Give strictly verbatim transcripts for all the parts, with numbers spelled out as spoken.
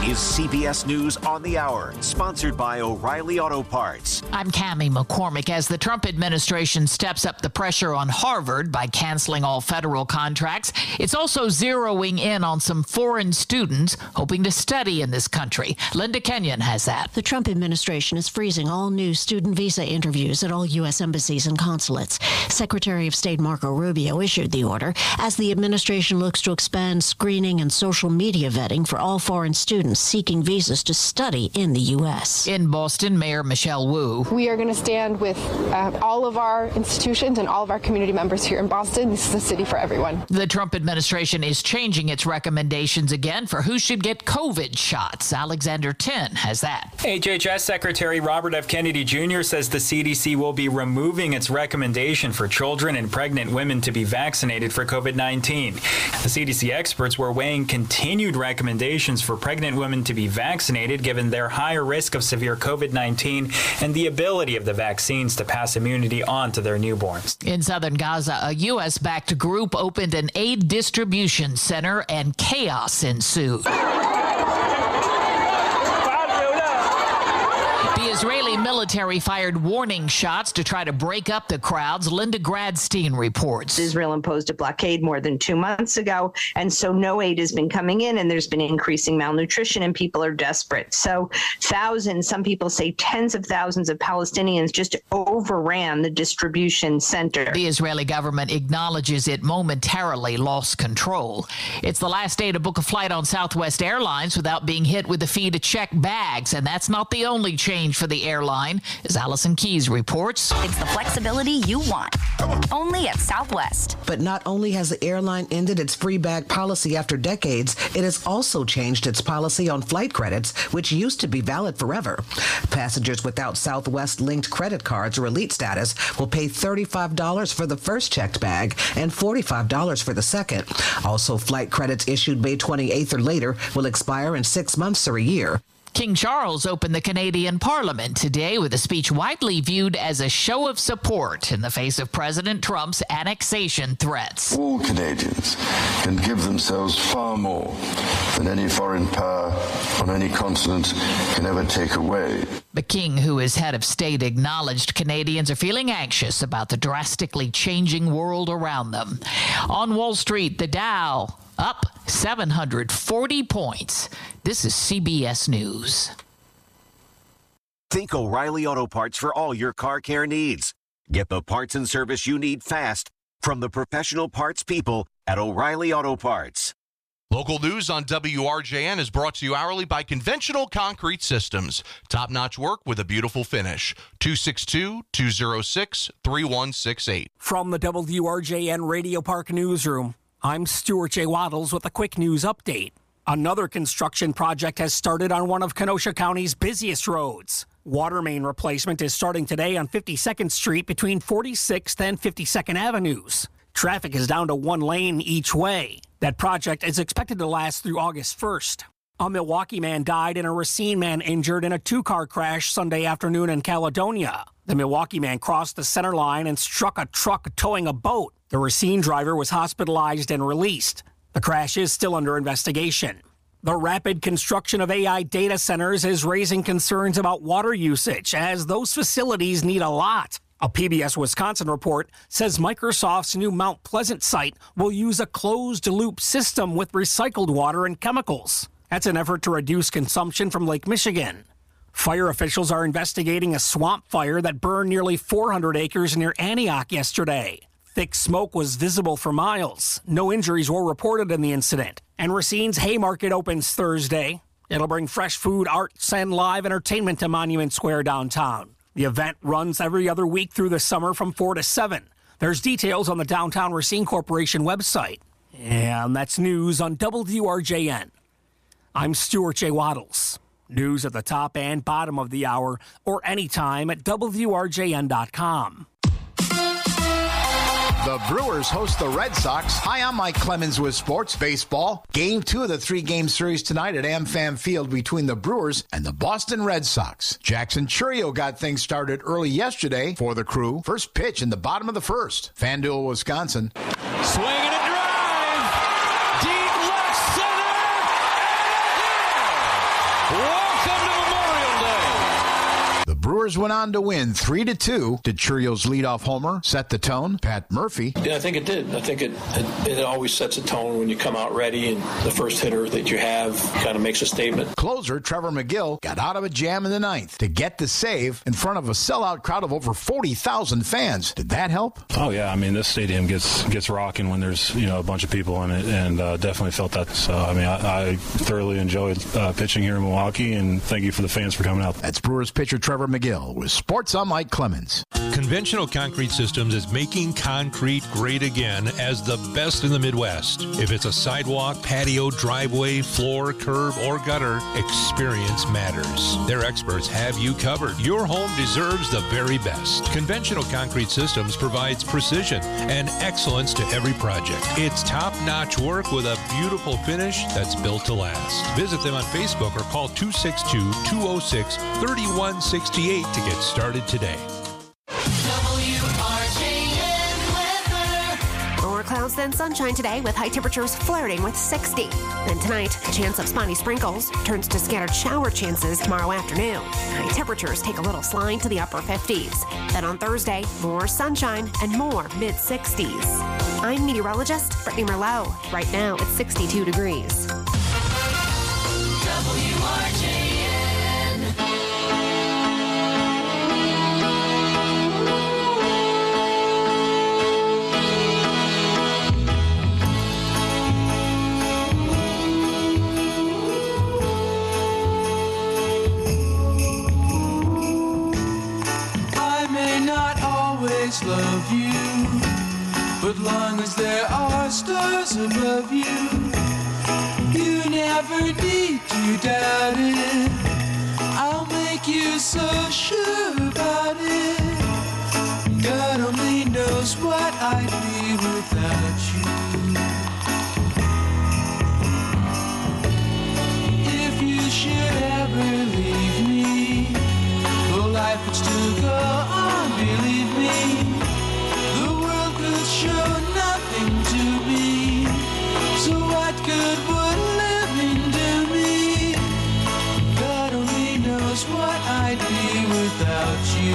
is C B S News on the Hour, sponsored by O'Reilly Auto Parts. I'm Cammie McCormick. As the Trump administration steps up the pressure on Harvard by canceling all federal contracts, it's also zeroing in on some foreign students hoping to study in this country. Linda Kenyon has that. The Trump administration is freezing all new student visa interviews at all U S embassies and consulates. Secretary of State Marco Rubio issued the order as the administration looks to expand screening and social media vetting for all foreign students seeking visas to study in the U S. In Boston, Mayor Michelle Wu. We are going to stand with uh, all of our institutions and all of our community members here in Boston. This is a city for everyone. The Trump administration is changing its recommendations again for who should get COVID shots. Alexander Tin has that. H H S Secretary Robert F. Kennedy Junior says the C D C will be removing its recommendation for children and pregnant women to be vaccinated for COVID nineteen. The C D C experts were weighing continued recommendations for pregnant women to be vaccinated given their higher risk of severe COVID nineteen and the ability of the vaccines to pass immunity on to their newborns. In southern Gaza, a U S-backed group opened an aid distribution center and chaos ensued. The Israeli military fired warning shots to try to break up the crowds. Linda Gradstein reports. Israel imposed a blockade more than two months ago, and so no aid has been coming in, and there's been increasing malnutrition, and people are desperate. So thousands, some people say tens of thousands of Palestinians just overran the distribution center. The Israeli government acknowledges it momentarily lost control. It's the last day to book a flight on Southwest Airlines without being hit with the fee to check bags, and that's not the only change for the airline, as Allison Keyes reports. It's the flexibility you want, only at Southwest. But not only has the airline ended its free bag policy after decades, it has also changed its policy on flight credits, which used to be valid forever. Passengers without Southwest-linked credit cards or elite status will pay thirty-five dollars for the first checked bag and forty-five dollars for the second. Also, flight credits issued May twenty-eighth or later will expire in six months or a year. King Charles opened the Canadian Parliament today with a speech widely viewed as a show of support in the face of President Trump's annexation threats. All Canadians can give themselves far more than any foreign power on any continent can ever take away. The King, who is head of state, acknowledged Canadians are feeling anxious about the drastically changing world around them. On Wall Street, the Dow up seven hundred forty points. This is C B S News. Think O'Reilly Auto Parts for all your car care needs. Get the parts and service you need fast from the professional parts people at O'Reilly Auto Parts. Local news on W R J N is brought to you hourly by Conventional Concrete Systems. Top-notch work with a beautiful finish. two six two, two oh six, three one six eight. From the W R J N Radio Park Newsroom, I'm Stuart J. Waddles with a quick news update. Another construction project has started on one of Kenosha County's busiest roads. Water main replacement is starting today on fifty-second Street between forty-sixth and fifty-second Avenues. Traffic is down to one lane each way. That project is expected to last through August first. A Milwaukee man died and a Racine man injured in a two-car crash Sunday afternoon in Caledonia. The Milwaukee man crossed the center line and struck a truck towing a boat. The Racine driver was hospitalized and released. The crash is still under investigation. The rapid construction of A I data centers is raising concerns about water usage, as those facilities need a lot. A P B S Wisconsin report says Microsoft's new Mount Pleasant site will use a closed-loop system with recycled water and chemicals. That's an effort to reduce consumption from Lake Michigan. Fire officials are investigating a swamp fire that burned nearly four hundred acres near Antioch yesterday. Thick smoke was visible for miles. No injuries were reported in the incident. And Racine's Haymarket opens Thursday. It'll bring fresh food, arts, and live entertainment to Monument Square downtown. The event runs every other week through the summer from four to seven. There's details on the Downtown Racine Corporation website. And that's news on W R J N. I'm Stuart J. Waddles. News at the top and bottom of the hour or anytime at W R J N dot com. The Brewers host the Red Sox. Hi, I'm Mike Clemens with Sports Baseball. Game two of the three-game series tonight at AmFam Field between the Brewers and the Boston Red Sox. Jackson Chourio got things started early yesterday for the Crew. First pitch in the bottom of the first. FanDuel, Wisconsin. Swing and a drive. Deep left center. Brewers went on to win three to two. Did Churio's leadoff homer set the tone? Pat Murphy. Yeah, I think it did. I think it, it it always sets a tone when you come out ready, and the first hitter that you have kind of makes a statement. Closer Trevor McGill got out of a jam in the ninth to get the save in front of a sellout crowd of over forty thousand fans. Did that help? Oh yeah, I mean this stadium gets gets rocking when there's you know a bunch of people in it, and uh, definitely felt that. So I mean I, I thoroughly enjoyed uh, pitching here in Milwaukee, and thank you for the fans for coming out. That's Brewers pitcher Trevor McGill with Sports. I'm Mike Clemens. Conventional Concrete Systems is making concrete great again as the best in the Midwest. If it's a sidewalk, patio, driveway, floor, curb, or gutter, experience matters. Their experts have you covered. Your home deserves the very best. Conventional Concrete Systems provides precision and excellence to every project. It's top-notch work with a beautiful finish that's built to last. Visit them on Facebook or call two six two, two oh six, three one six eight to get started today. More clouds than sunshine today with high temperatures flirting with sixty. Then tonight, a chance of spotty sprinkles turns to scattered shower chances tomorrow afternoon. High temperatures take a little slide to the upper fifties. Then on Thursday, more sunshine and more mid sixties. I'm meteorologist Brittany Merlot. Right now, it's sixty-two degrees. W R J N. I may not always love you, but long as there are stars above you, you never need to doubt it. I'll make you so sure about it. God only knows what I'd be without you. If you should ever leave me, well, life would still go on, believe me. The world could show nothing to me. So what good would living do me? God only knows what I'd be without you.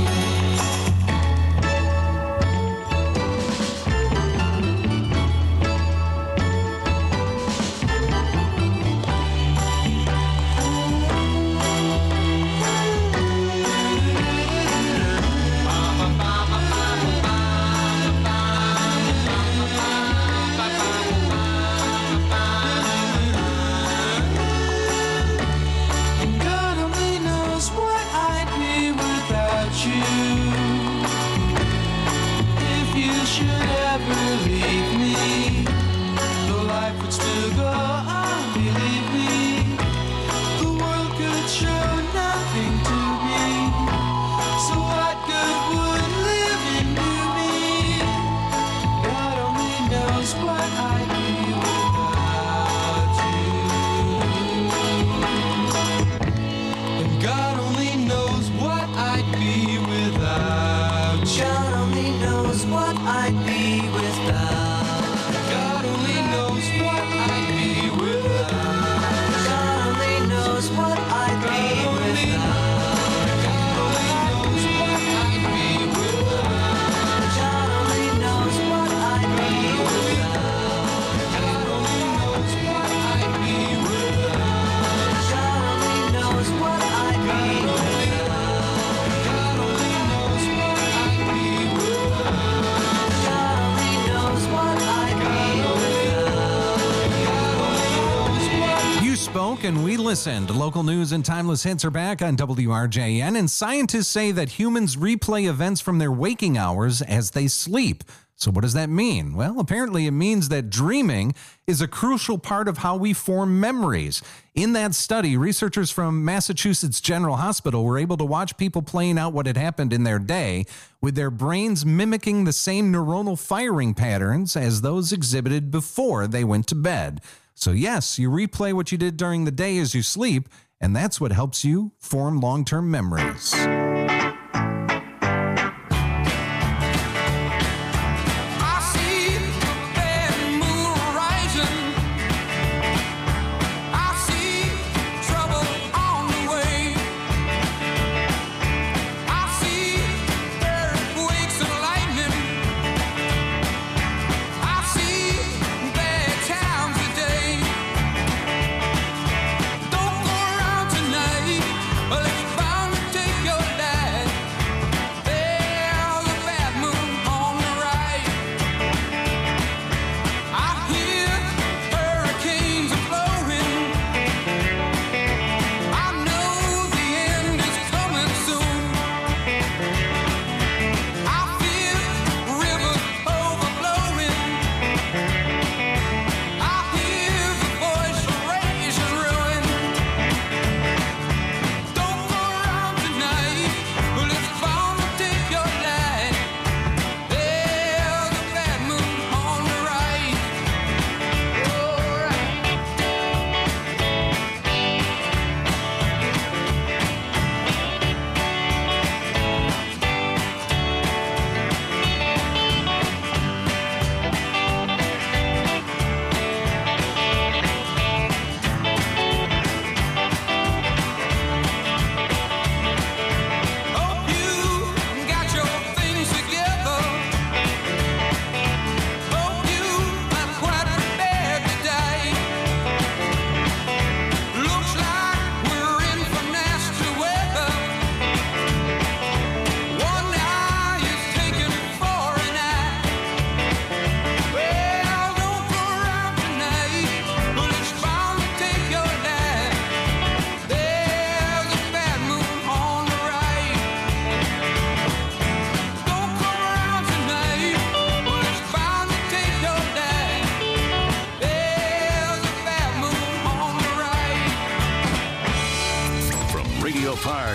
And we listened. Local news and timeless hits are back on W R J N, and scientists say that humans replay events from their waking hours as they sleep. So what does that mean? Well, apparently it means that dreaming is a crucial part of how we form memories. In that study, researchers from Massachusetts General Hospital were able to watch people playing out what had happened in their day, with their brains mimicking the same neuronal firing patterns as those exhibited before they went to bed. So yes, you replay what you did during the day as you sleep, and that's what helps you form long-term memories.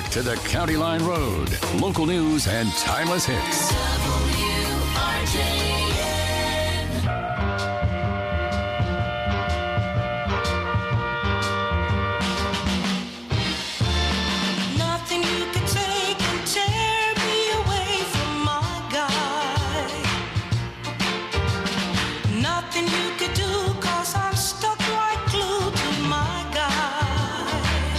back to the County Line Road. Local news and timeless hits. W R J N. Nothing you can take can tear me away from my guy. Nothing you could do, cause I'm stuck like glue to my guy.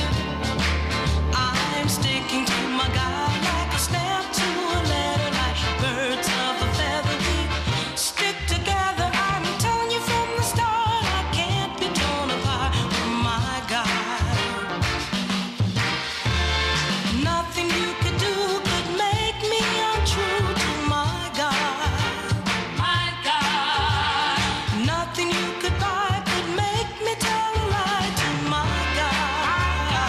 I'm sticking to my guy like a snap to a letter, like birds of a feather. We stick together. I'm telling you from the start, I can't be torn apart from my guy. Nothing you could do could make me untrue to my guy. My guy. Nothing you could buy could make me tell a lie to my guy.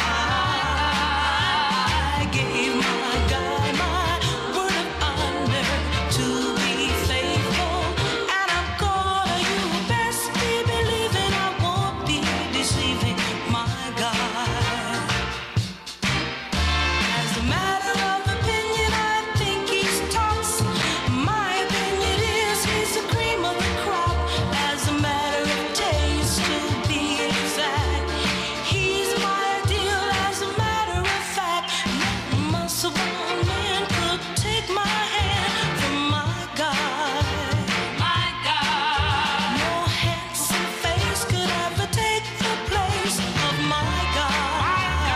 I gave my guy my word of honor to be faithful, and I'm gonna, you best be believing I won't be deceiving my guy. As a matter of opinion, I think he's tops. My opinion is he's the cream of the crop. As a matter of taste, to be exact, he's my ideal. As a matter of fact, no muscle bound man could take my hand from my guy. My guy. No handsome face could ever take the place of my guy.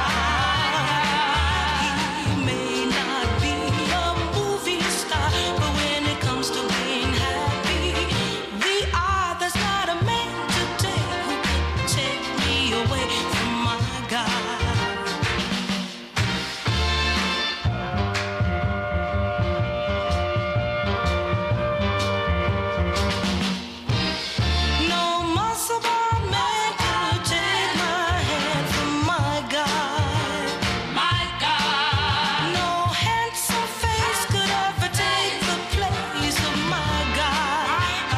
He may not be a movie star, but when it comes to being happy, we are. There's not a man today who could take me away from my guy. No muscle bound man could take my hand from my guy. My guy. No handsome face could ever take the place of my guy.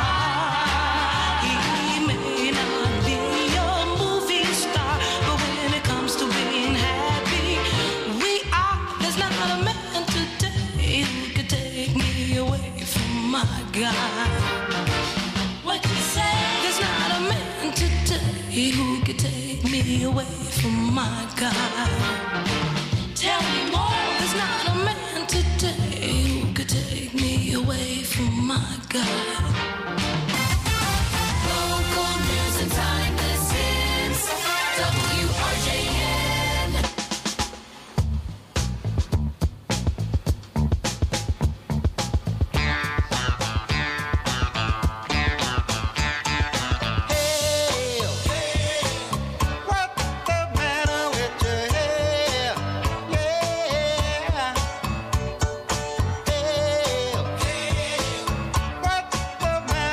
He may not be a movie star, but when it comes to being happy, we are. There's not a man today who could take me away from my guy. What you say? There's not a man today who could take me away from my guy. Tell me more. There's not a man today who could take me away from my guy. Local news and timeless hits. W R J N. What the matter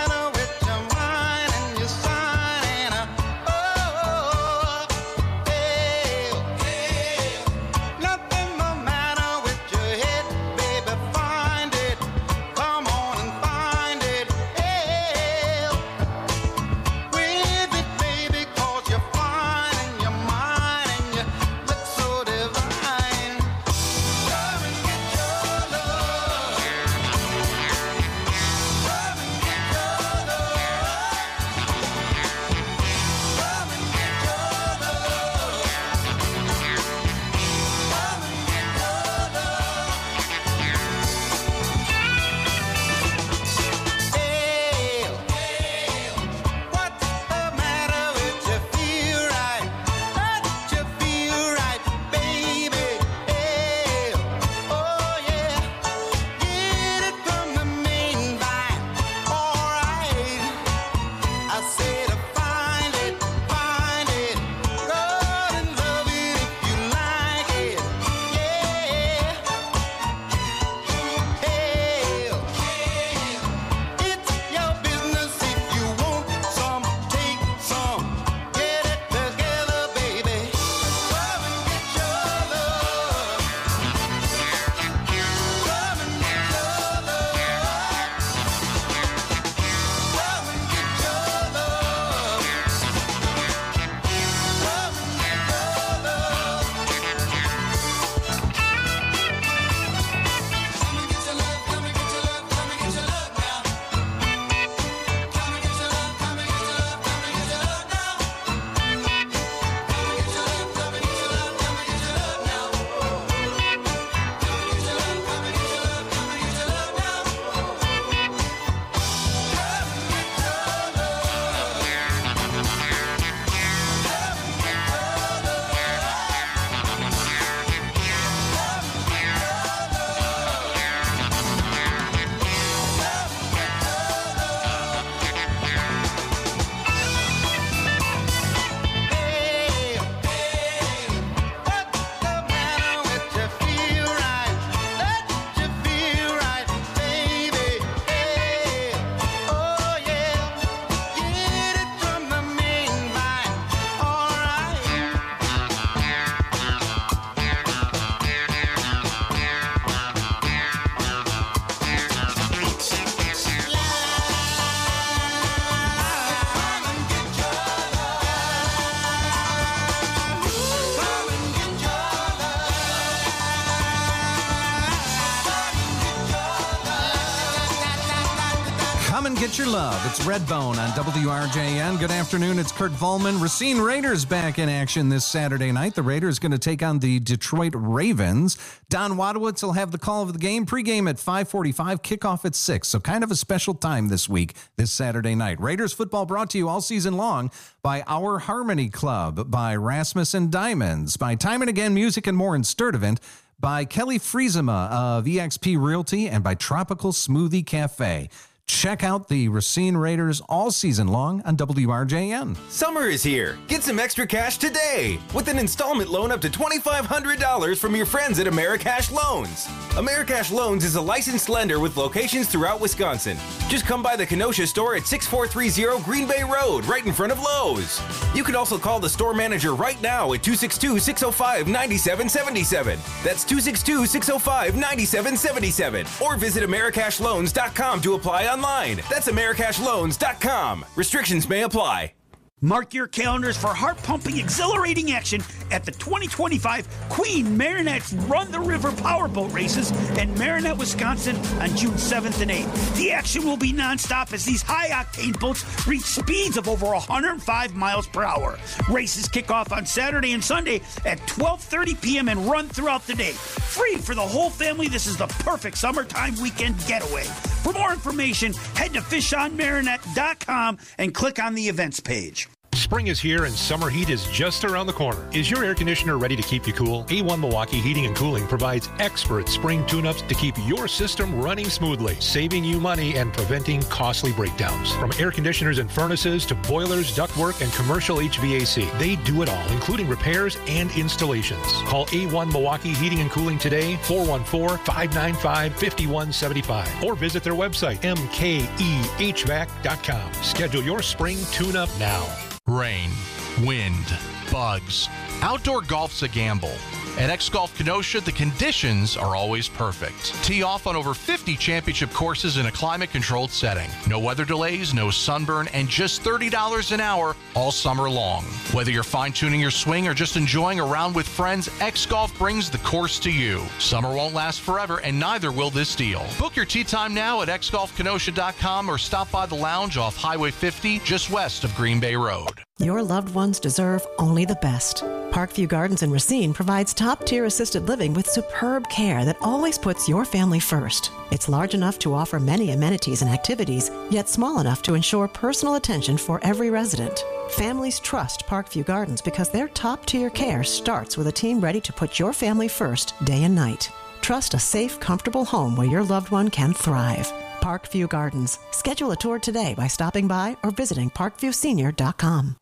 Come and get your love. It's Redbone on W R J N. Good afternoon. It's Kurt Volman. Racine Raiders back in action this Saturday night. The Raiders going to take on the Detroit Ravens. Don Wadowitz will have the call of the game. Pregame at five forty-five, kickoff at six. So kind of a special time this week, this Saturday night. Raiders football brought to you all season long by Our Harmony Club, by Rasmussen Diamonds, by Time and Again Music and More in Sturtevant, by Kelly Friesema of E X P Realty, and by Tropical Smoothie Cafe. Check out the Racine Raiders all season long on W R J N. Summer is here. Get some extra cash today with an installment loan up to twenty-five hundred dollars from your friends at Americash Loans. Americash Loans is a licensed lender with locations throughout Wisconsin. Just come by the Kenosha store at six four three zero Green Bay Road, right in front of Lowe's. You can also call the store manager right now at two six two, six zero five, nine seven seven seven. That's two six two, six zero five, nine seven seven seven. Or visit Americash Loans dot com to apply online. That's Americash Loans dot com. Restrictions may apply. Mark your calendars for heart-pumping, exhilarating action at the twenty twenty-five Queen Marinette's Run the River Powerboat Races in Marinette, Wisconsin on June seventh and eighth. The action will be nonstop as these high-octane boats reach speeds of over one hundred five miles per hour. Races kick off on Saturday and Sunday at twelve thirty p.m. and run throughout the day. Free for the whole family, this is the perfect summertime weekend getaway. For more information, head to fish on marinette dot com and click on the events page. Spring is here and summer heat is just around the corner. Is your air conditioner ready to keep you cool? A one Milwaukee Heating and Cooling provides expert spring tune-ups to keep your system running smoothly, saving you money and preventing costly breakdowns. From air conditioners and furnaces to boilers, ductwork, and commercial H V A C, they do it all, including repairs and installations. Call A one Milwaukee Heating and Cooling today, four one four, five nine five, five one seven five, or visit their website, M K E H V A C dot com. Schedule your spring tune-up now. Rain, wind, bugs. Outdoor golf's a gamble. At X-Golf Kenosha, the conditions are always perfect. Tee off on over fifty championship courses in a climate-controlled setting. No weather delays, no sunburn, and just thirty dollars an hour all summer long. Whether you're fine-tuning your swing or just enjoying a round with friends, X-Golf brings the course to you. Summer won't last forever, and neither will this deal. Book your tee time now at x golf kenosha dot com or stop by the lounge off Highway fifty, just west of Green Bay Road. Your loved ones deserve only the best. Parkview Gardens in Racine provides top-tier assisted living with superb care that always puts your family first. It's large enough to offer many amenities and activities, yet small enough to ensure personal attention for every resident. Families trust Parkview Gardens because their top-tier care starts with a team ready to put your family first day and night. Trust a safe, comfortable home where your loved one can thrive. Parkview Gardens. Schedule a tour today by stopping by or visiting parkview senior dot com.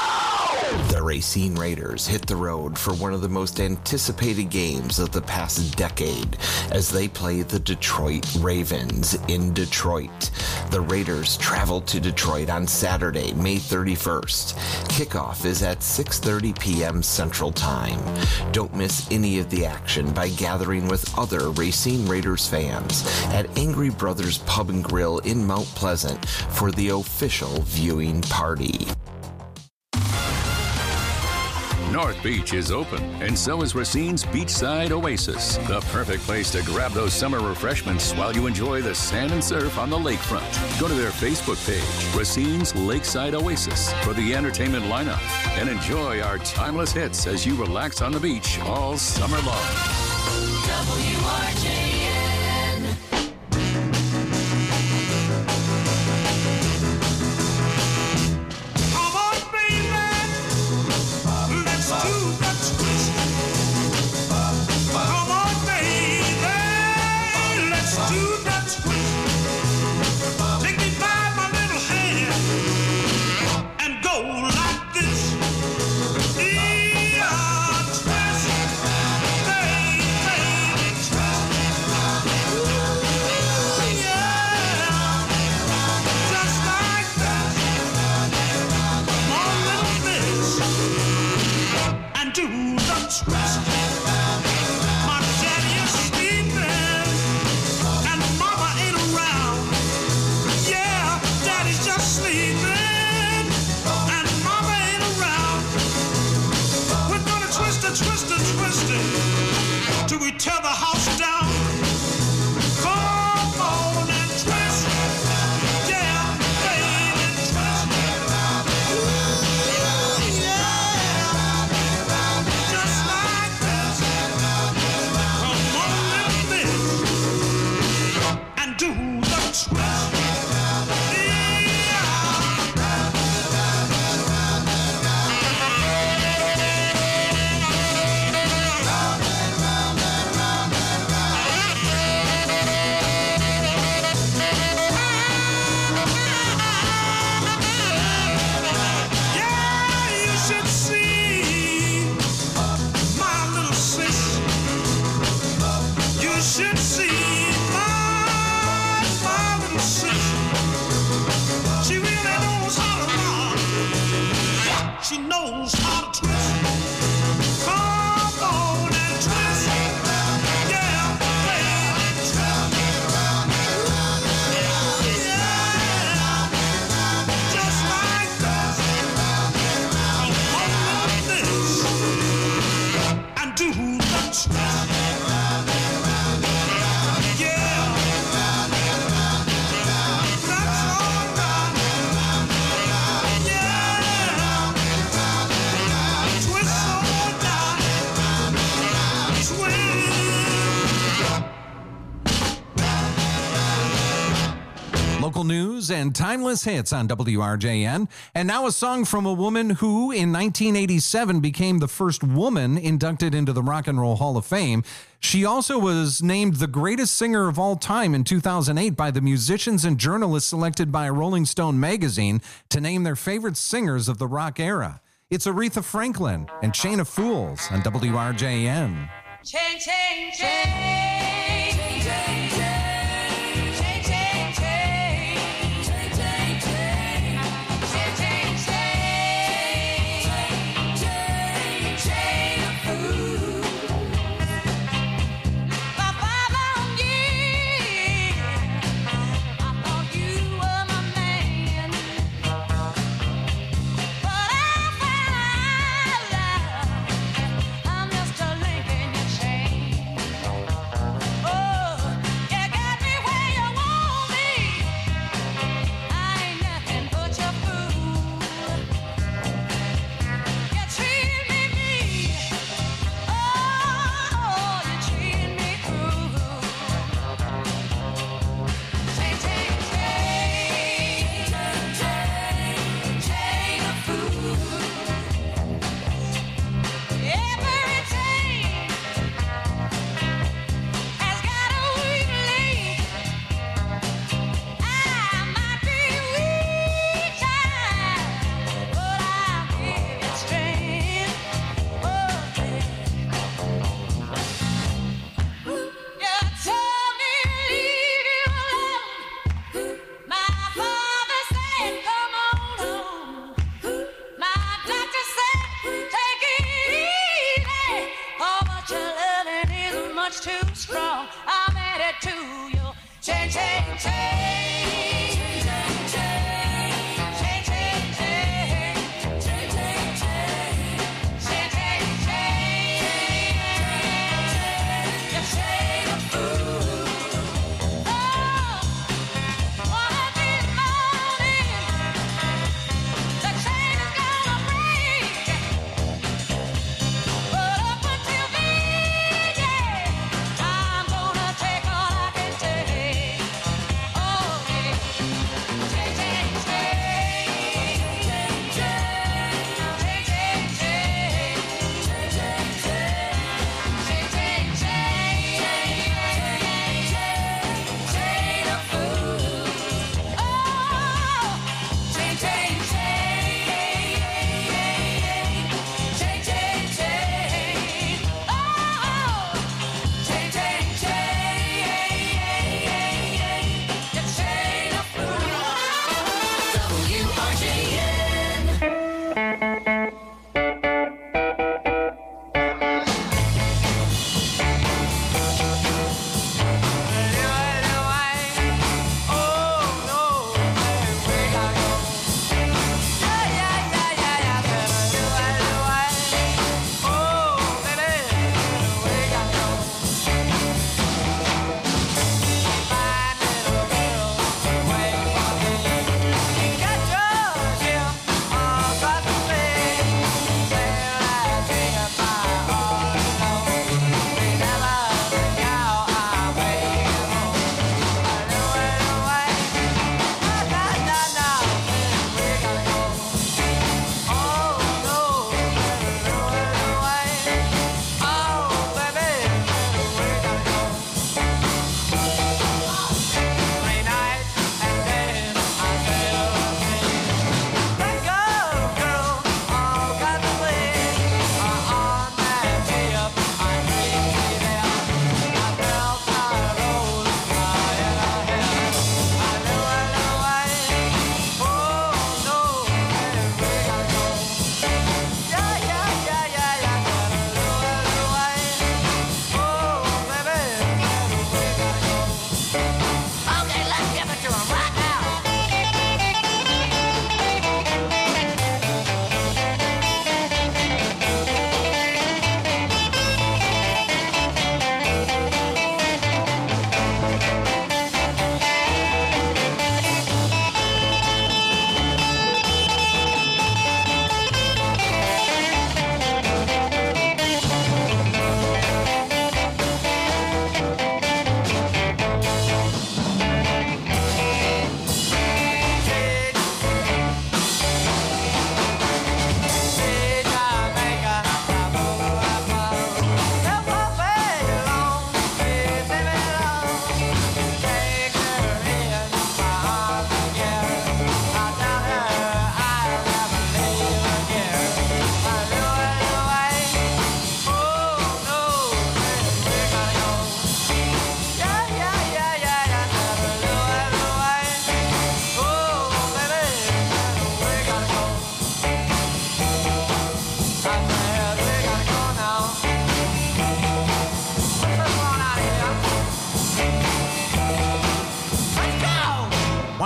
The Racine Raiders hit the road for one of the most anticipated games of the past decade as they play the Detroit Ravens in Detroit. The Raiders travel to Detroit on Saturday, May thirty-first. Kickoff is at six thirty p.m. Central Time. Don't miss any of the action by gathering with other Racine Raiders fans at Angry Brothers Pub and Grill in Mount Pleasant for the official viewing party. North Beach is open, and so is Racine's Beachside Oasis, the perfect place to grab those summer refreshments while you enjoy the sand and surf on the lakefront. Go to their Facebook page, Racine's Lakeside Oasis, for the entertainment lineup, and enjoy our timeless hits as you relax on the beach all summer long. W R J N. Local news and timeless hits on W R J N. And now a song from a woman who, in nineteen eighty-seven, became the first woman inducted into the Rock and Roll Hall of Fame. She also was named the greatest singer of all time in two thousand eight by the musicians and journalists selected by Rolling Stone magazine to name their favorite singers of the rock era. It's Aretha Franklin and Chain of Fools on W R J N. Chain, chain, chain, chain, chain, chain. I'm just a link in your chain.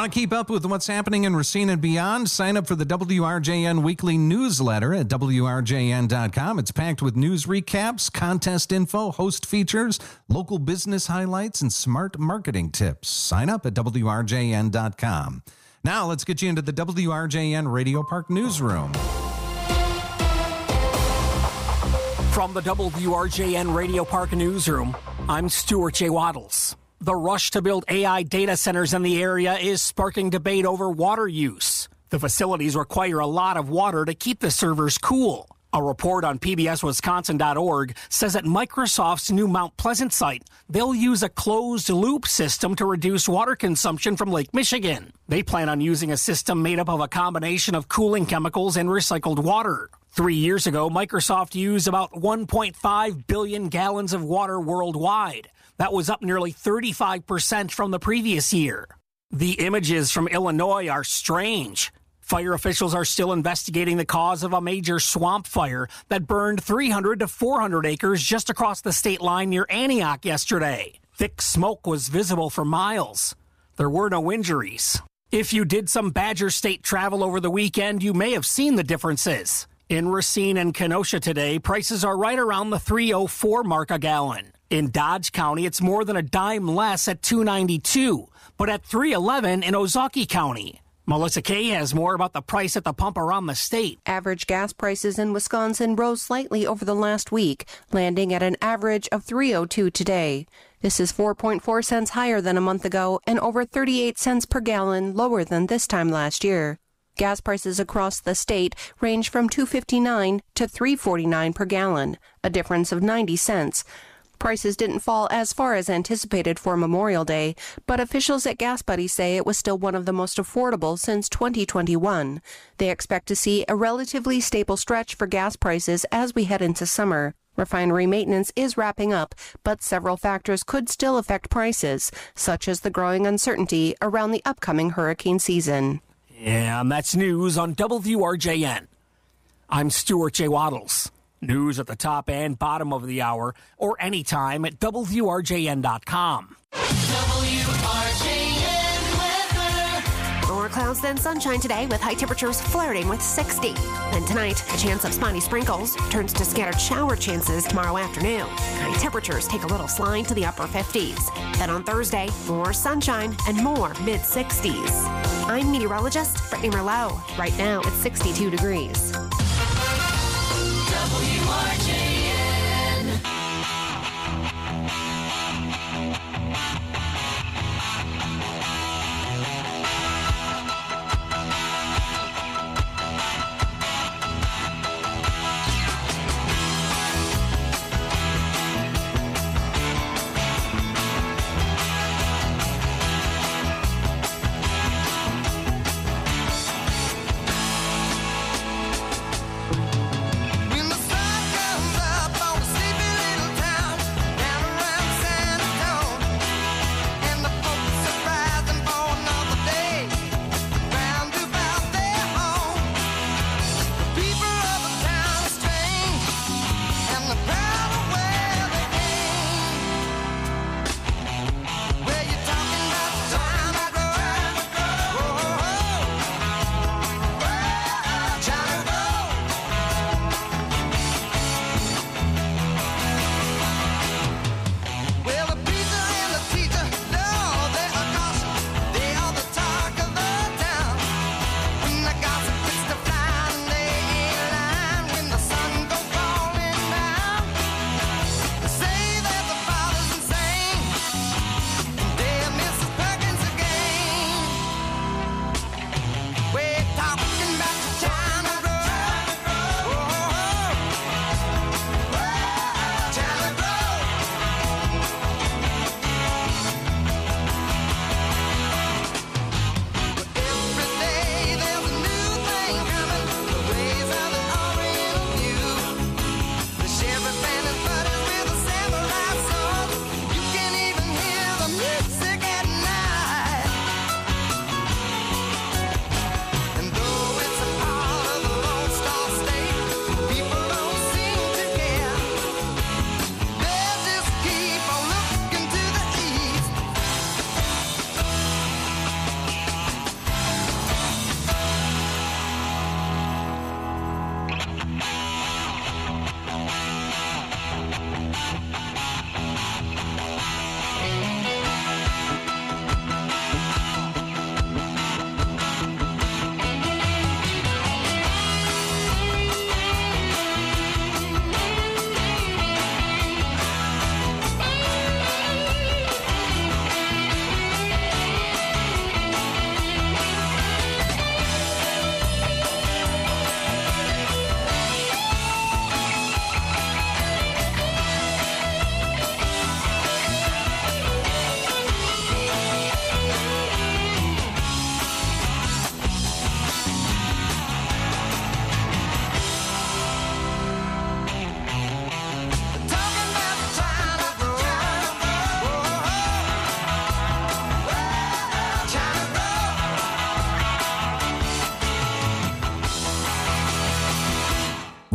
Want to keep up with what's happening in Racine and beyond? Sign up for the W R J N weekly newsletter at W R J N dot com. It's packed with news recaps, contest info, host features, local business highlights, and smart marketing tips. Sign up at W R J N dot com. Now let's get you into the W R J N Radio Park newsroom. From the W R J N Radio Park newsroom, I'm Stuart J. Waddles. The rush to build A I data centers in the area is sparking debate over water use. The facilities require a lot of water to keep the servers cool. A report on P B S Wisconsin dot org says at Microsoft's new Mount Pleasant site, they'll use a closed-loop system to reduce water consumption from Lake Michigan. They plan on using a system made up of a combination of cooling chemicals and recycled water. Three years ago, Microsoft used about one point five billion gallons of water worldwide. That was up nearly thirty-five percent from the previous year. The images from Illinois are strange. Fire officials are still investigating the cause of a major swamp fire that burned three hundred to four hundred acres just across the state line near Antioch yesterday. Thick smoke was visible for miles. There were no injuries. If you did some Badger State travel over the weekend, you may have seen the differences. In Racine and Kenosha today, prices are right around the three oh four mark a gallon. In Dodge County, it's more than a dime less at two ninety-two, but at three eleven in Ozaukee County. Melissa Kay has more about the price at the pump around the state. Average gas prices in Wisconsin rose slightly over the last week, landing at an average of three oh two today. This is four point four cents higher than a month ago and over thirty-eight cents per gallon lower than this time last year. Gas prices across the state range from two fifty-nine to three forty-nine per gallon, a difference of ninety cents. Prices didn't fall as far as anticipated for Memorial Day, but officials at Gas Buddy say it was still one of the most affordable since twenty twenty-one. They expect to see a relatively stable stretch for gas prices as we head into summer. Refinery maintenance is wrapping up, but several factors could still affect prices, such as the growing uncertainty around the upcoming hurricane season. And that's news on W R J N. I'm Stuart J. Waddles. News at the top and bottom of the hour, or anytime at W R J N dot com. W R J N weather. More clouds than sunshine today with high temperatures flirting with sixty. Then tonight, a chance of spotty sprinkles turns to scattered shower chances tomorrow afternoon. High temperatures take a little slide to the upper fifties. Then on Thursday, more sunshine and more mid sixties. I'm meteorologist Brittany Merlot. Right now, it's sixty-two degrees. W R J N. When the sun comes up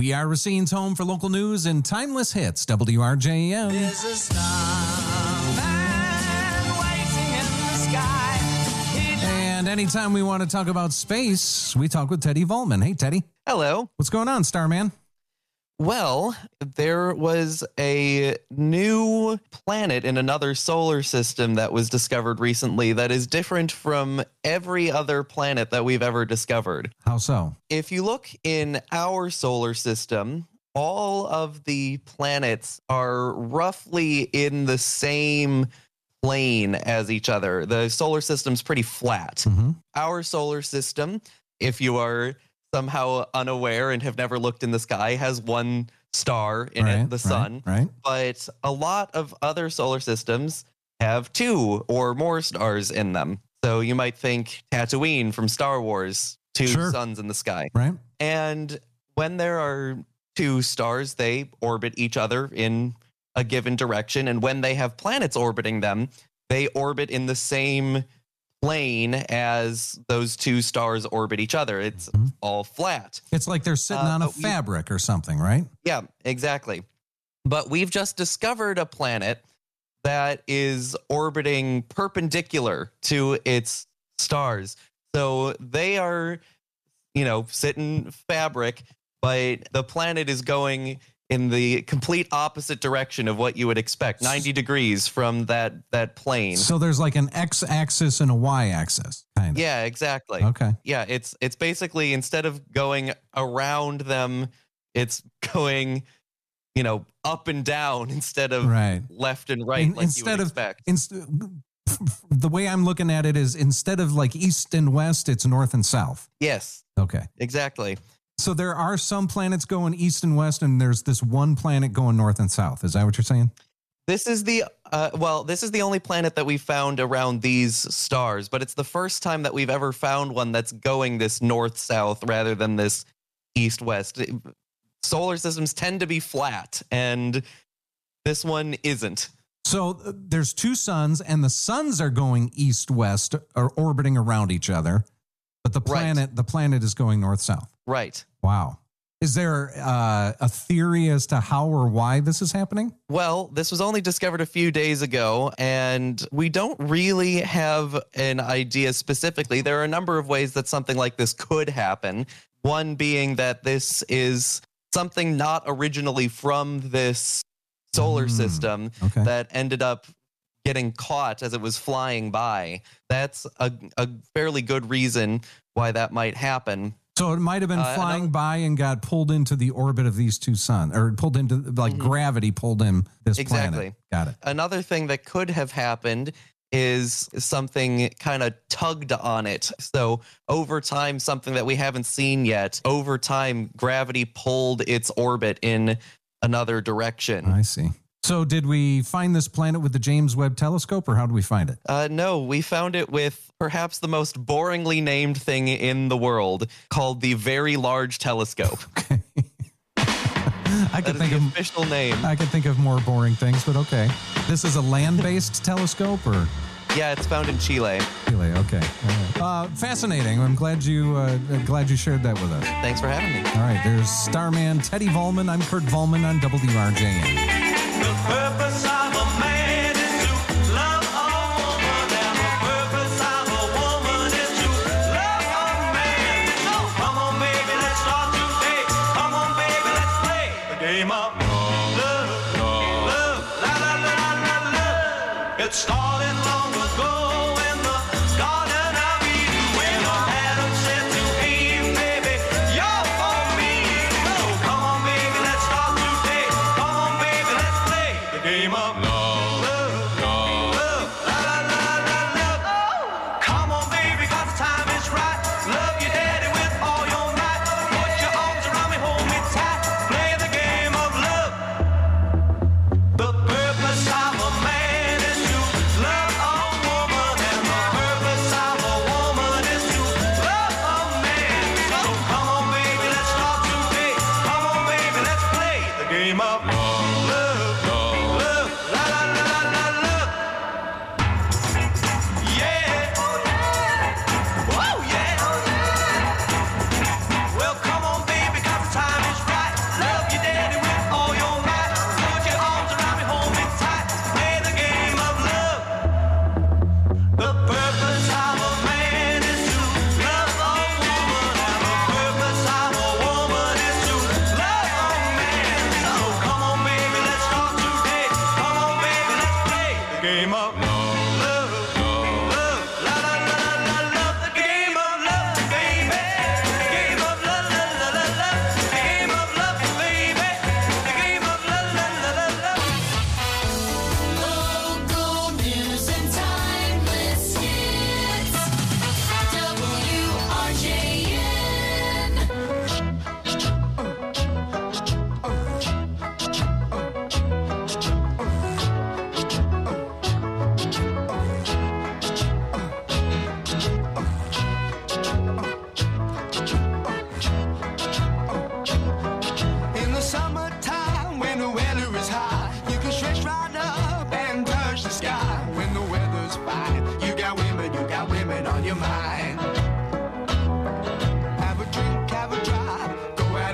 We are Racine's home for local news and timeless hits. W R J M. There's a starman waiting in the sky. And anytime we want to talk about space, we talk with Teddy Volman. Hey, Teddy. Hello. What's going on, Starman? Well, there was a new planet in another solar system that was discovered recently that is different from every other planet that we've ever discovered. How so? If you look in our solar system, all of the planets are roughly in the same plane as each other. The solar system's pretty flat. Mm-hmm. Our solar system, if you are somehow unaware and have never looked in the sky, has one star in right, it, the sun. Right, right. But a lot of other solar systems have two or more stars in them. So you might think Tatooine from Star Wars, two Sure. suns in the sky. Right. And when there are two stars, they orbit each other in a given direction. And when they have planets orbiting them, they orbit in the same plane as those two stars orbit each other. It's Mm-hmm. all flat. It's like they're sitting Uh, on a but we- fabric or something, right? Yeah, exactly. But we've just discovered a planet that is orbiting perpendicular to its stars. So they are, you know, sitting fabric, but the planet is going in the complete opposite direction of what you would expect, ninety degrees from that that plane. So there's like an x-axis and a y-axis, kind of. Yeah, exactly. Okay. Yeah, it's it's basically instead of going around them, it's going, you know, up and down instead of Right. left and right In- like instead you would of expect. inst- the way I'm looking at it is instead of like east and west, it's north and south. Yes, Okay. exactly. So there are some planets going east and west, and there's this one planet going north and south. Is that what you're saying? This is the uh, well, this is the only planet that we found around these stars, but it's the first time that we've ever found one that's going this north-south rather than this east-west. Solar systems tend to be flat, and this one isn't. So uh, there's two suns, and the suns are going east-west, or orbiting around each other, but the planet the planet is going north-south. Right. Wow. Is there uh, a theory as to how or why this is happening? Well, this was only discovered a few days ago, and we don't really have an idea specifically. There are a number of ways that something like this could happen. One being that this is something not originally from this solar system okay. that ended up getting caught as it was flying by. That's a, a fairly good reason why that might happen. So it might have been Uh, flying by and got pulled into the orbit of these two suns, or pulled into, like gravity pulled in this Exactly. planet. Got it. Another thing that could have happened is something kind of tugged on it. So over time, something that we haven't seen yet, over time, gravity pulled its orbit in another direction. I see. So did we find this planet with the James Webb Telescope, or how did we find it? Uh, no, we found it with perhaps the most boringly named thing in the world, called the Very Large Telescope. I could think the of official name. I could think of more boring things, but okay. This is a land-based telescope, or Yeah, it's found in Chile. Chile? Okay. All right. Uh, fascinating. I'm glad you uh, glad you shared that with us. Thanks for having me. All right. There's Starman Teddy Volman. I'm Kurt Volman on W R J M. The purpose of a man is to love a woman, and the purpose of a woman is to love a man. So come on, baby, let's start today. Come on, baby, let's play the game of love, love, la la la la la. It started long ago in the Garden of Eden when Adam said to Eve, baby, you're for me. So come on, baby, let's start today. Come on, baby, let's play the game of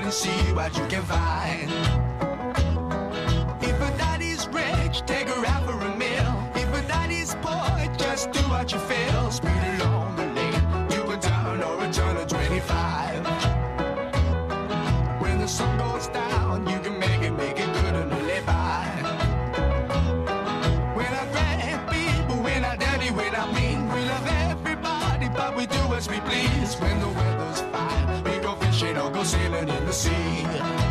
and see what you can find. If a daddy's rich, take her out for a meal. If a daddy's poor, just do what you feel. Speed along the lane, you can turn or a turn of twenty-five. When the sun goes down, you can make it, make it good and live by. When I grab people, when I daddy, when I mean, we love everybody, but we do as we please. When the weather's fine, we go fishing or go sailing in the sea.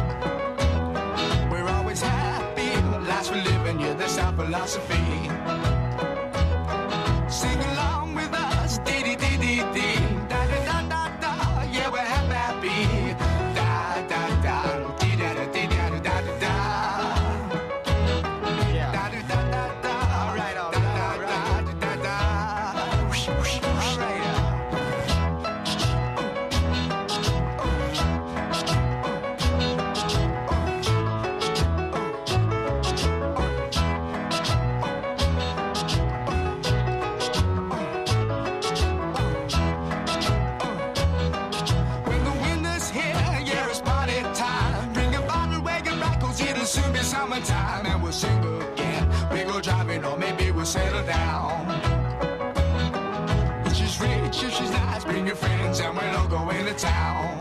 We're always happy, lives we're living, yeah, that's our philosophy. Sing along with us, dee dee dee dee dee, da da da da da, yeah, we're happy, da da da, dee da da dee da da da da da, da da da da da, all right, all right, all right, da da da, whoosh whoosh, all right. When the winter's here, yeah, it's party time. Bring a bottle, wagon, right, 'cause it'll soon be summertime. And we'll sing again. We go driving, or maybe we'll settle down. If she's rich, if she's nice, bring your friends, and we'll all go into town.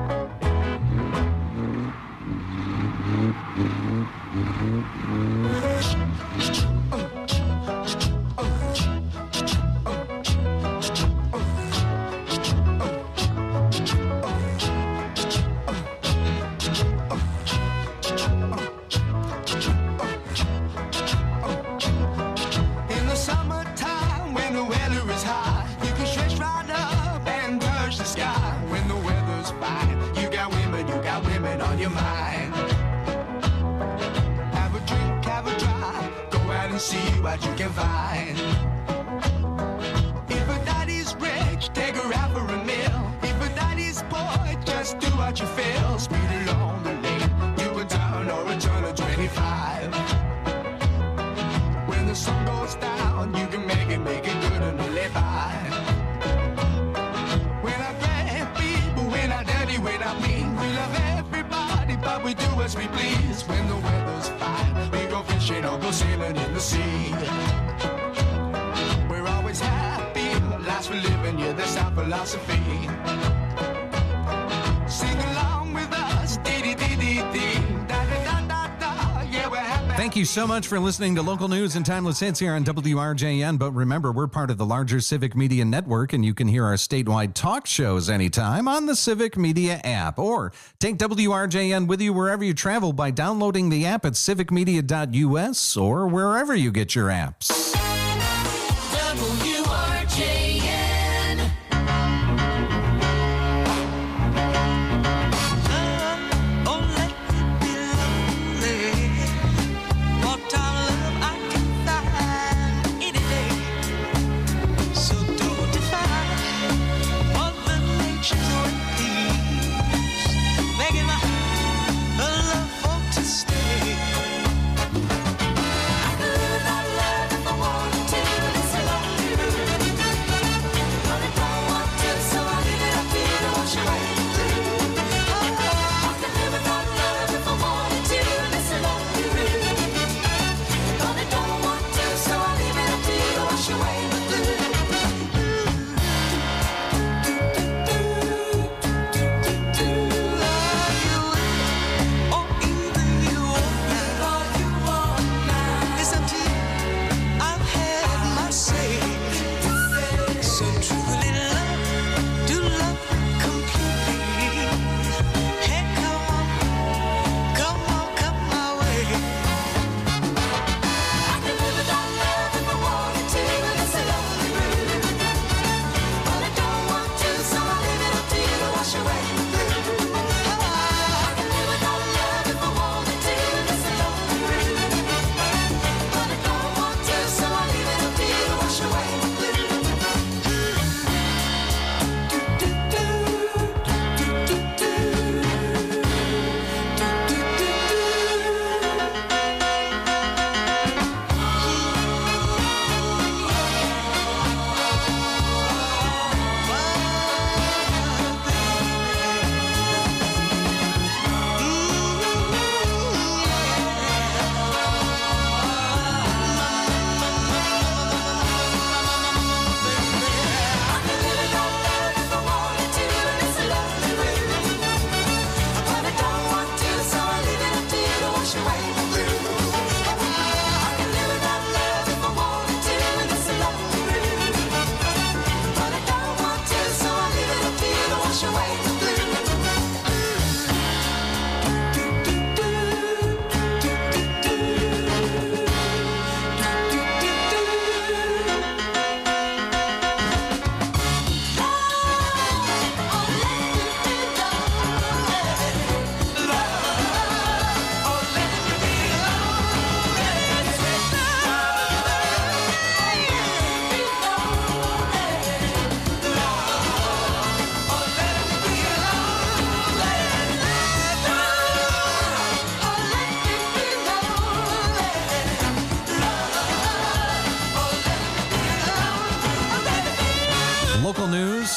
In the summertime, when the weather is hot, you can stretch right up and touch the sky. When the weather's fine, you got women, you got women on your mind. Have a drink, have a drive, go out and see what you can find. If a daddy's rich, take her out for a meal. If a daddy's poor, just do what you feel. Speed along the lane, you can turn or a turn of twenty-five. When the sun goes down, you can make it, make it good and live by. When I grab people, when I daddy, when I mean, we love everybody, but we do as we please. When the weather's fine, we go fishing or go sailing in the sea. We're always happy, lives we're living, yeah, that's our philosophy. Sing along with us, dee dee dee dee dee, da da da da da, yeah, we're happy. Thank you so much for listening to local news and timeless hits here on W R J N. But remember, we're part of the larger Civic Media Network, and you can hear our statewide talk shows anytime on the Civic Media app. Or take W R J N with you wherever you travel by downloading the app at civic media dot U S or wherever you get your apps. W R J N. Oh, let me be lonely. What time love I can find any day. So don't define Mother Nature's ways, making my love for to stay. I could live without love if I wanted.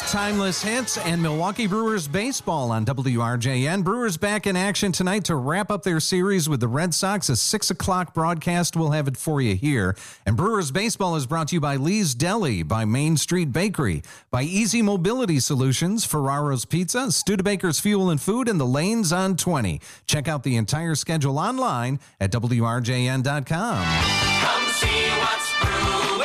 Timeless Hits and Milwaukee Brewers baseball on W R J N. Brewers back in action tonight to wrap up their series with the Red Sox. A six o'clock broadcast. We'll have it for you here. And Brewers baseball is brought to you by Lee's Deli, by Main Street Bakery, by Easy Mobility Solutions, Ferraro's Pizza, Studebaker's Fuel and Food, and the Lanes on twenty. Check out the entire schedule online at W R J N dot com. Come see what's brewing.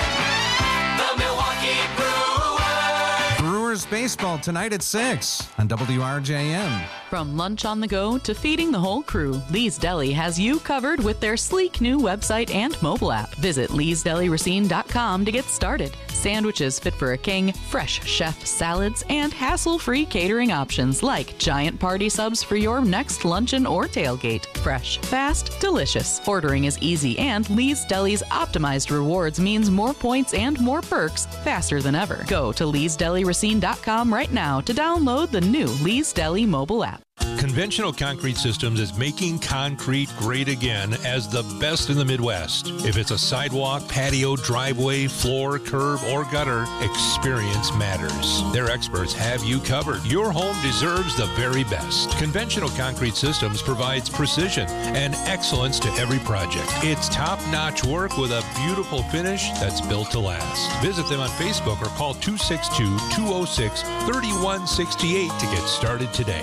The Milwaukee Brewers. Brewers baseball tonight at six on W R J N. From lunch on the go to feeding the whole crew, Lee's Deli has you covered with their sleek new website and mobile app. Visit Lee's Deli Racine dot com to get started. Sandwiches fit for a king, fresh chef salads, and hassle-free catering options like giant party subs for your next luncheon or tailgate. Fresh, fast, delicious. Ordering is easy, and Lee's Deli's optimized rewards means more points and more perks faster than ever. Go to Lee's Deli Racine dot com right now to download the new Lee's Deli mobile app. Conventional Concrete Systems is making concrete great again as the best in the Midwest. If it's a sidewalk, patio, driveway, floor, curb, or gutter, experience matters. Their experts have you covered. Your home deserves the very best. Conventional Concrete Systems provides precision and excellence to every project. It's top-notch work with a beautiful finish that's built to last. Visit them on Facebook or call two six two, two oh six, three one six eight to get started today.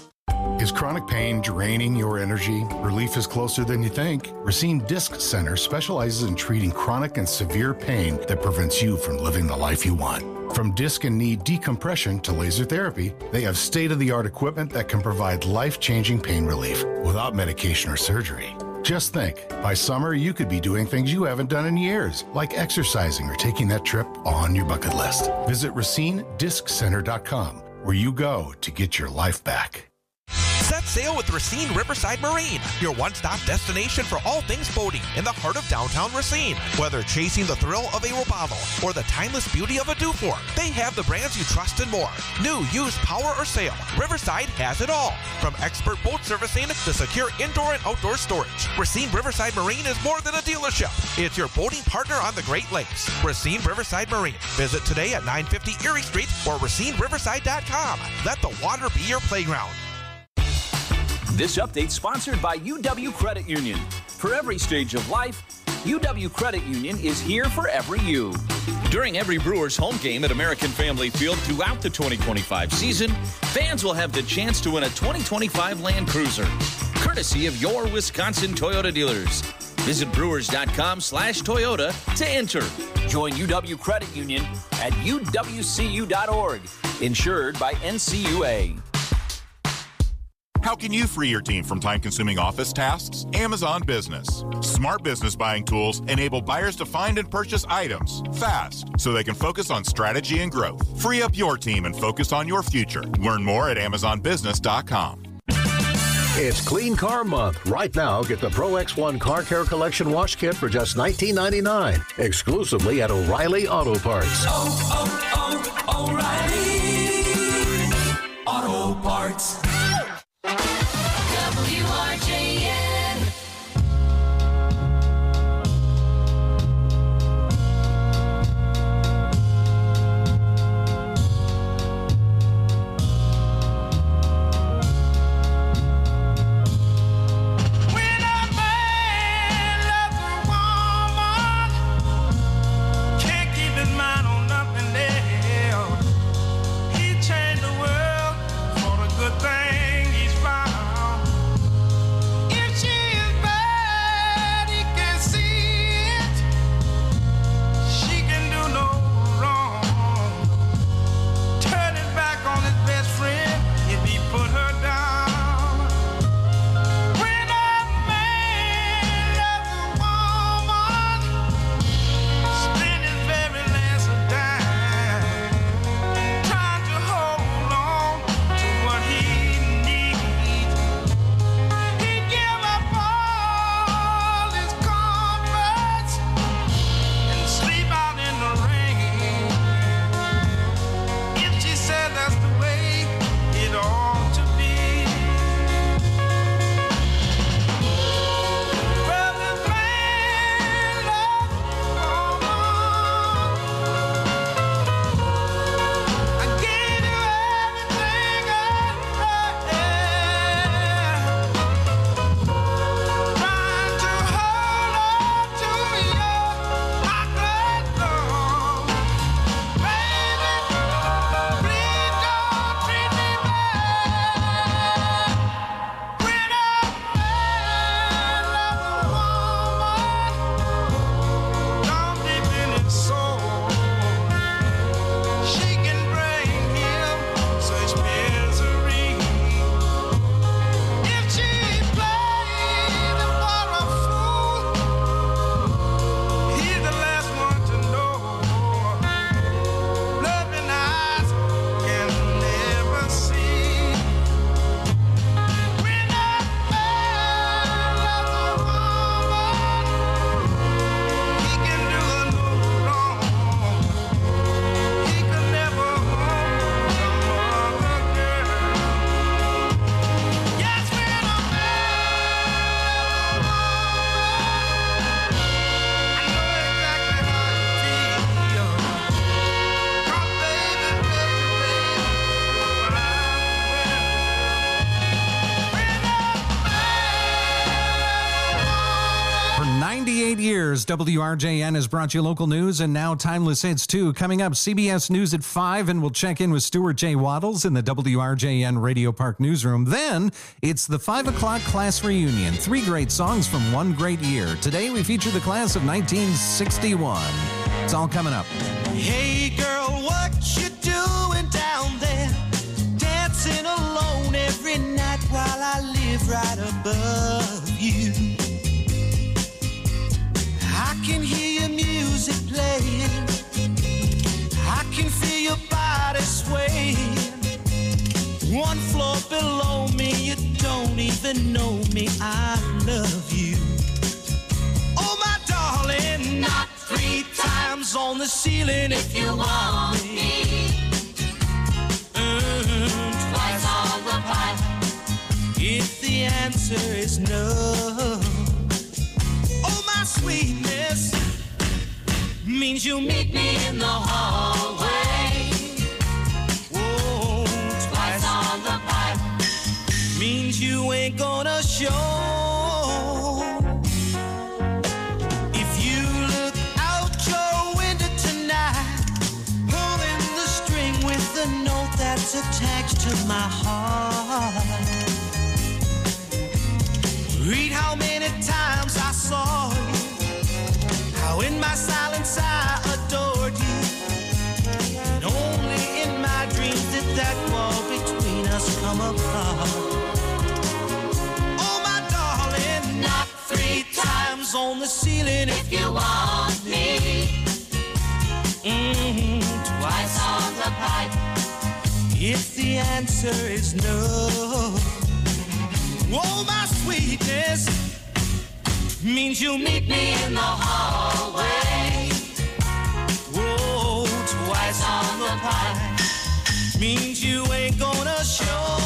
Is chronic pain draining your energy? Relief is closer than you think. Racine Disc Center specializes in treating chronic and severe pain that prevents you from living the life you want. From disc and knee decompression to laser therapy, they have state-of-the-art equipment that can provide life-changing pain relief without medication or surgery. Just think, by summer you could be doing things you haven't done in years, like exercising or taking that trip on your bucket list. Visit Racine Disc Center dot com, where you go to get your life back. Set sail with Racine Riverside Marine, your one-stop destination for all things boating in the heart of downtown Racine. Whether chasing the thrill of a Robalo or the timeless beauty of a Dufour, they have the brands you trust and more. New, used, power, or sail, Riverside has it all. From expert boat servicing to secure indoor and outdoor storage, Racine Riverside Marine is more than a dealership. It's your boating partner on the Great Lakes. Racine Riverside Marine. Visit today at nine fifty Erie Street or Racine Riverside dot com. Let the water be your playground. This update sponsored by U W Credit Union. For every stage of life, U W Credit Union is here for every you. During every Brewers home game at American Family Field throughout the twenty twenty-five season, fans will have the chance to win a twenty twenty-five Land Cruiser, courtesy of your Wisconsin Toyota dealers. Visit Brewers dot com slash Toyota to enter. Join U W Credit Union at U W C U dot org. Insured by N C U A. How can you free your team from time-consuming office tasks? Amazon Business. Smart business buying tools enable buyers to find and purchase items fast so they can focus on strategy and growth. Free up your team and focus on your future. Learn more at Amazon Business dot com. It's Clean Car Month. Right now, get the Pro X one Car Care Collection Wash Kit for just nineteen ninety-nine dollars, exclusively at O'Reilly Auto Parts. Oh, oh, oh, O'Reilly Auto Parts. W R J N. When a man loves a woman, can't keep his mind on nothing else. He changed the world for the good thing. years, W R J N has brought you local news and now timeless hits, too. Coming up, C B S News at five, and we'll check in with Stuart J. Waddles in the W R J N Radio Park newsroom. Then, it's the five o'clock class reunion. Three great songs from one great year. Today, we feature the class of nineteen sixty-one. It's all coming up. Hey girl, what you doing down there? Dancing alone every night while I live right above you. I can hear your music playing. I can feel your body swaying. One floor below me, you don't even know me. I love you. Oh my darling, not three times on the ceiling if you want me. Mm, twice on the pipe if the answer is no. Oh my sweetness means you'll meet me in the hallway. Whoa, twice on the pipe means you ain't gonna show. That's attached to my heart. Read how many times I saw you, how in my silence I adored you, and only in my dreams did that wall between us come apart. Oh my darling, not three times on the ceiling if you want me. Mm-hmm. Twice on the pipe if the answer is no. Oh, my sweetness means you'll meet me in the hallway. Whoa, twice on the pipe means you ain't gonna show.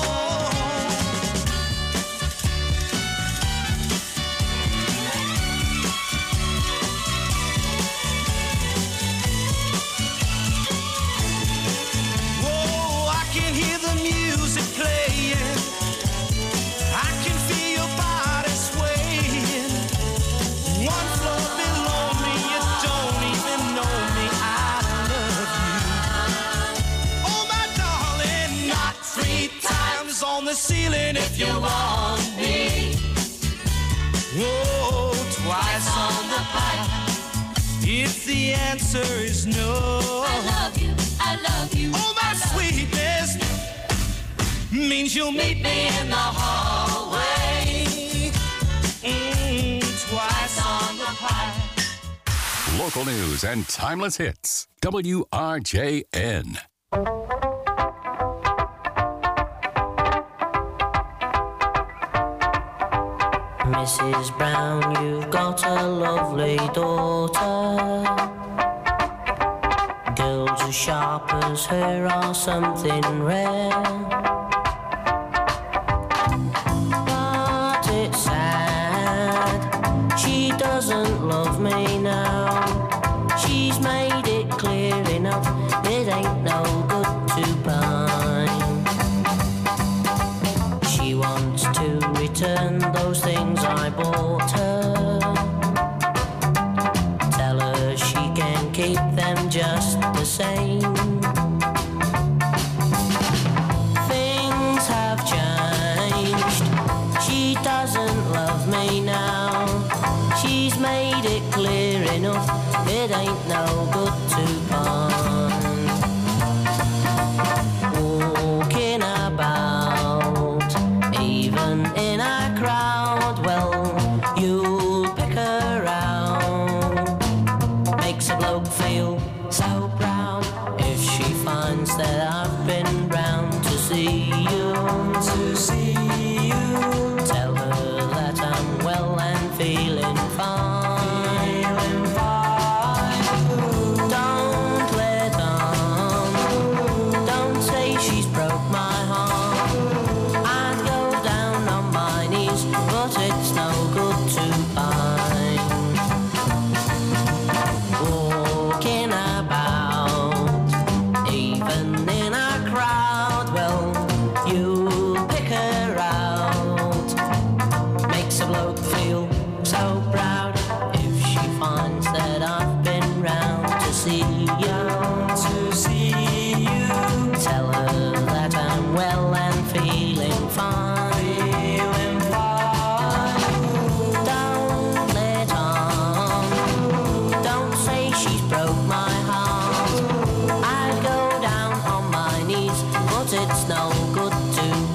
Ceiling if you want me. Whoa, twice on the pipe if the answer is no. I love you, I love you. Oh, my sweetness means you'll meet me in the hallway. Mm, twice on the pipe. Local news and timeless hits. W R J N. Missus Brown, you've got a lovely daughter. Girls as sharp as her are something rare. But it's sad, she doesn't love me now. She's made it clear enough, it ain't no good to pine. She wants to return those things I bought her. Tell her she can keep them just the same. Things have changed, she doesn't love me now. She's made it clear enough, it ain't no good to pine. Walking about, even in a crowd, well, you'll pick her out. Makes a bloke feel so proud if she finds that I've been round to see you. To see you. Tell her that I'm well and feeling fine. Feeling fine. Don't let on. Don't say she's broke my heart. I'd go down on my knees, but it's no good to pine. Walking about, even in a crowd, well, you pick her out. well and feeling fine. Feeling fine. Don't let on. Don't say she's broke my heart. I'd go down on my knees, but it's no good to